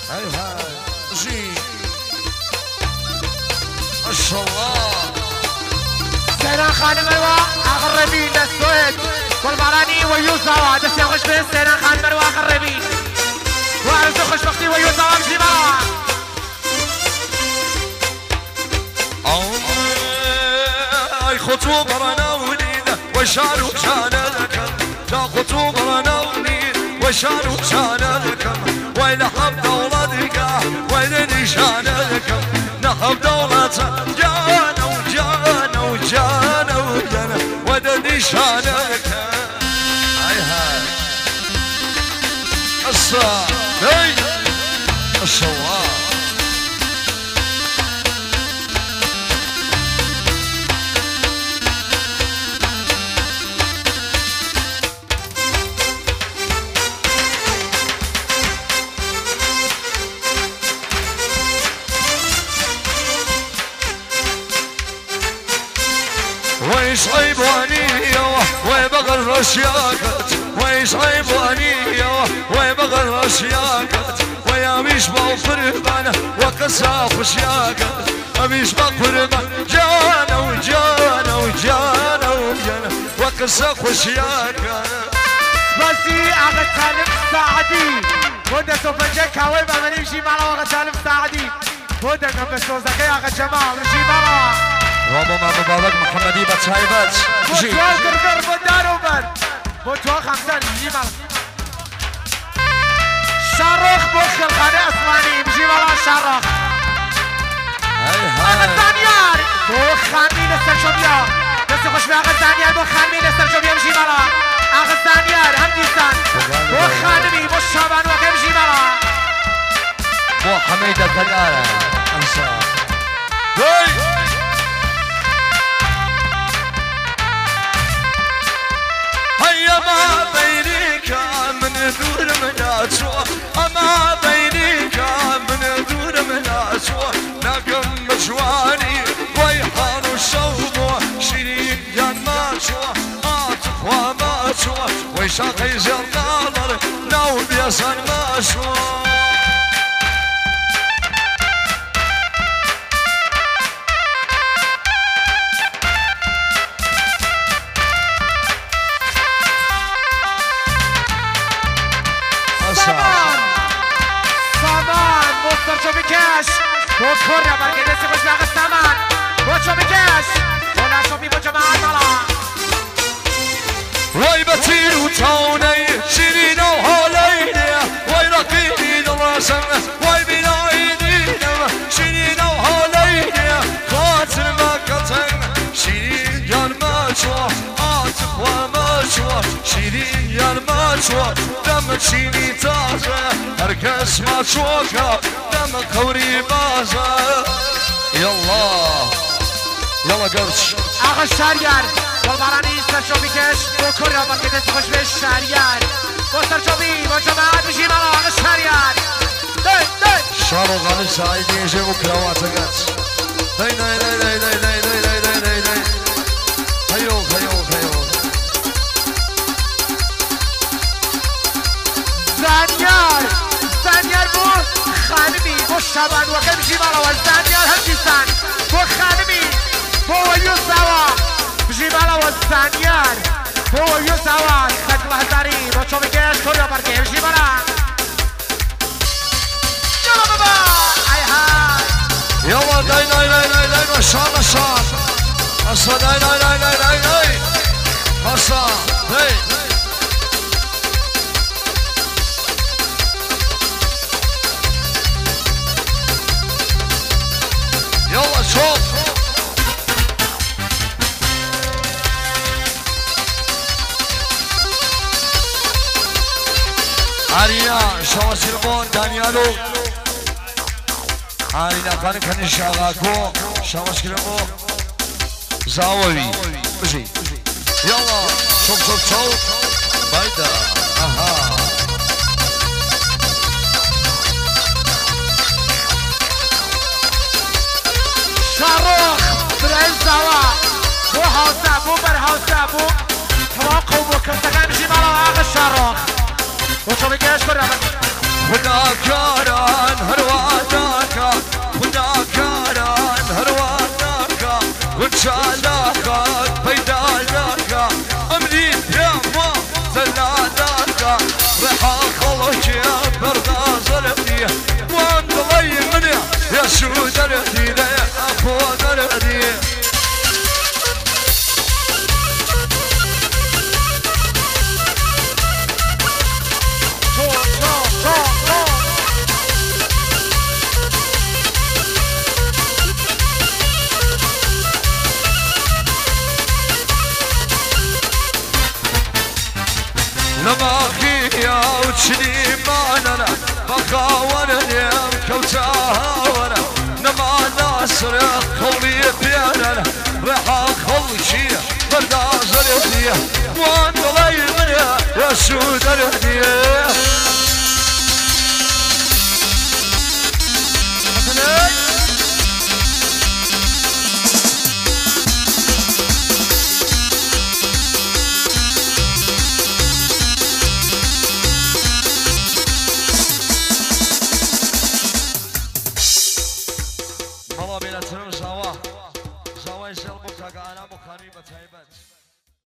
ايوه جي ما شاء الله. سيران خان مروة أغربين للسويد والبراني ويوزا دس يخش بس سيران خان مروة أغربين وعرز خش بختي ويوزا وامشي معه. اي خطوبة رنا وليدة وشارو كان لكم لا خطوبة رنا وليدة وشارو كان لكم وين حب دولتك وين نشان لكم نحب دولتك جانا وجانا وجانا وجانا وين نشان لكم. هاي هاي الصا هاي الصواب ويش عيباني ويبغى رشياكت ويش عيباني ويبغى رشياكت ويا مش بوفربان وقصا خشياكت مش بقربان جانا وجانا وجانا وجانا وقصا خشياكت. بسي أغا سالم ساعدي ودا سوفنجك هاوي بغني مشي معنا وأغا سالم ساعدي ودا نبس وزكي أغا جمال مشي معنا رابو ما مبارك محمدي بتشايبت بوتوا قرقر بدارو بد بوتوا خمسان جيمال شارخ بوخ الخانة أسماني بجيمالا شارخ أغا الثانيار بوخ خانمي نستر شبيا نستر خوش بي أغا الثانيار بوخ خانمي نستر شبيا بجيمالا أغا الثانيار هم ديستان بوخ خانمي بوش شابان وكي بجيمالا بو حميد الثانيار أنسا ما بينك من دور مناسوة ما بينك من دور مناسوة نقم مشواني ويحان الشوق شيرين يان ماشوة أطفى ماشوة ويشاقي زرقالر نو بيسان ماشوة. سامان مستر شو بكاش وكوريا برقي نسي خوش باغ السامان وشو بكاش ولا شو بي بجماعة طلع وي بطير وتوني شيرين وهوليني وي رقيني دراسا وي بنايني شيرين وهوليني قاتل ما قتل شيرين يان ماشوة عاطف وماشوة شيرين يان ماشوة دم تشيني تازة هركس ماشوكا دم قوري بازة. يلا يلا قرش آغا الشاريار والبراني سر شو بكاش وكوريا برقي نسي خوش بي الشاريار وستر شو بي بجماعة بجي مالا آغا الشاريار داي داي شارو غالي سعيدي يجيبوا كراواتكات داي داي داي داي داي داي داي داي داي داي داي هيوك هيوك هيوك زانيار بو خانمي بو شابان وكم بجي مالا والزانيار هم ديستان بو خانمي بو ويوساوا بجي مالا والزانيار بو ويوساوا خد الهزاري بو شو بكاش كوريا برقي بجي مالا يلا بابا اي هاي يلا داي داي داي داي داي مشان مشان مشان داي داي داي داي داي داي مشان داي يلا شوف عرينا شواسيرمون دانيالو عرينا كان كان شاغاكو شواسيرمو زاوي بجي يلا شوف شوف شوف بايدا اها شاروخ برنزاوا بو هاوسا بو بر هاوسا بو تواقو بو كنتغان جي مالا آغا شاروخ وشو بيجيش كوريا فداكاران هرواتاكا فداكاران هرواتاكا وانشالاكا بيدالاكا امني ياما زلاداكا ريحا خلوك يا بردا زردي وان ضلي مني يا شو دردي يا ابو دردي لما يا وشني ماننا بخاون اليوم كوتاها وانا نما ناصر خلي بيانا ريحا خلشي بردا زردي وان ضلي مني يا شو دردي والله بين التنم زاوا زاوا يسال بوكا انا بخاري بتايبت